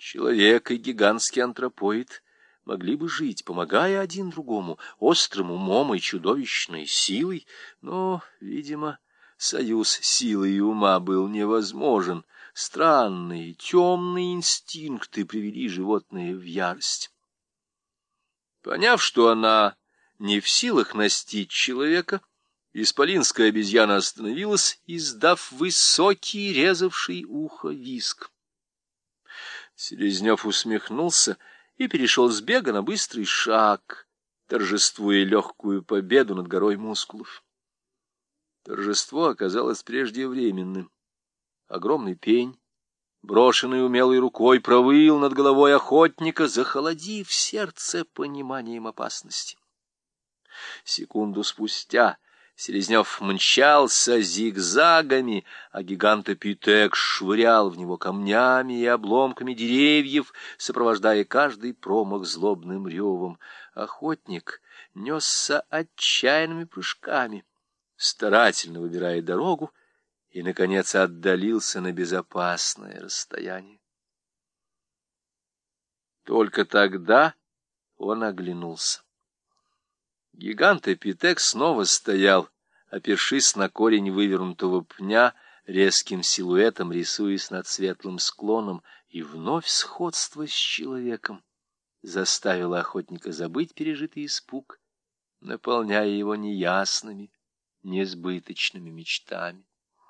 Человек и гигантский антропоид могли бы жить, помогая один другому, острым умом и чудовищной силой, но, видимо, союз силы и ума был невозможен. Странные, темные инстинкты привели животное в ярость. Поняв, что она не в силах настичь человека, исполинская обезьяна остановилась, издав высокий, резавший ухо визг. Селезнев усмехнулся и перешел с бега на быстрый шаг, торжествуя легкую победу над горой мускулов. Торжество оказалось преждевременным. Огромный пень, брошенный умелой рукой, провыл над головой охотника, захолодив сердце пониманием опасности. Секунду спустя Селезнев мчался зигзагами, а гигантопитек швырял в него камнями и обломками деревьев, сопровождая каждый промах злобным ревом. Охотник несся отчаянными прыжками, старательно выбирая дорогу, и, наконец, отдалился на безопасное расстояние. Только тогда он оглянулся. Гигантопитек снова стоял, опершись на корень вывернутого пня, резким силуэтом рисуясь над светлым склоном, и вновь сходство с человеком заставило охотника забыть пережитый испуг, наполняя его неясными, несбыточными мечтами.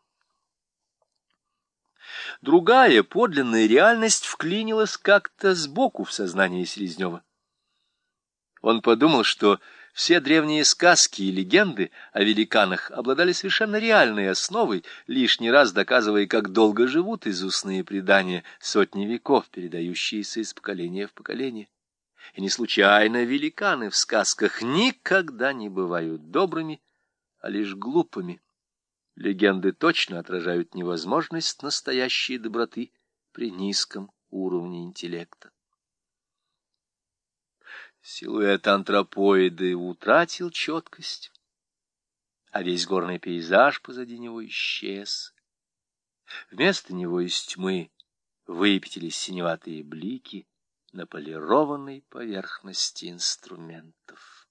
Другая подлинная реальность вклинилась как-то сбоку в сознание Селезнева. Он подумал, что все древние сказки и легенды о великанах обладали совершенно реальной основой, лишний раз доказывая, как долго живут изустные предания, сотни веков передающиеся из поколения в поколение. И не случайно великаны в сказках никогда не бывают добрыми, а лишь глупыми. Легенды точно отражают невозможность настоящей доброты при низком уровне интеллекта. Силуэт антропоида утратил четкость, а весь горный пейзаж позади него исчез. Вместо него из тьмы выпятились синеватые блики на полированной поверхности инструментов.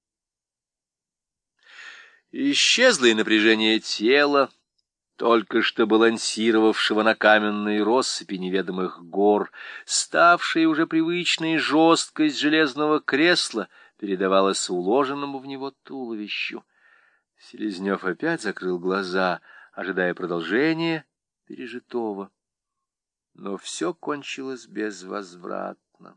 Исчезло и напряжение тела, только что балансировавшего на каменной россыпи неведомых гор, ставшая уже привычной жесткость железного кресла передавалась уложенному в него туловищу. Селезнев опять закрыл глаза, ожидая продолжения пережитого. Но все кончилось безвозвратно.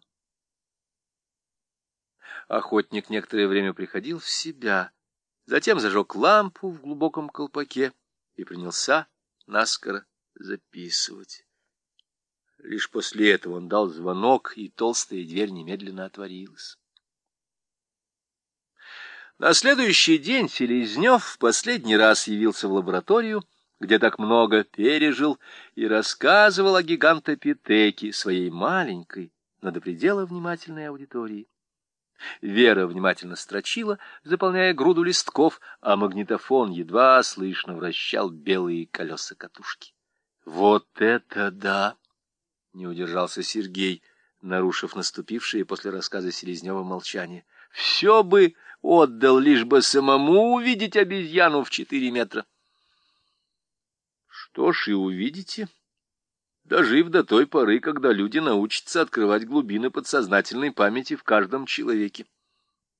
Охотник некоторое время приходил в себя, затем зажег лампу в глубоком колпаке и принялся наскоро записывать. Лишь после этого он дал звонок, и толстая дверь немедленно отворилась. На следующий день Селезнев в последний раз явился в лабораторию, где так много пережил, и рассказывал о гигантопитеке своей маленькой, но до предела внимательной аудитории. Вера внимательно строчила, заполняя груду листков, а магнитофон едва слышно вращал белые колеса катушки. «Вот это да!» — не удержался Сергей, нарушив наступившее после рассказа Селезнева молчание. «Все бы отдал, лишь бы самому увидеть обезьяну в 4 метра». «Что ж, и увидите, дожив до той поры, когда люди научатся открывать глубины подсознательной памяти в каждом человеке.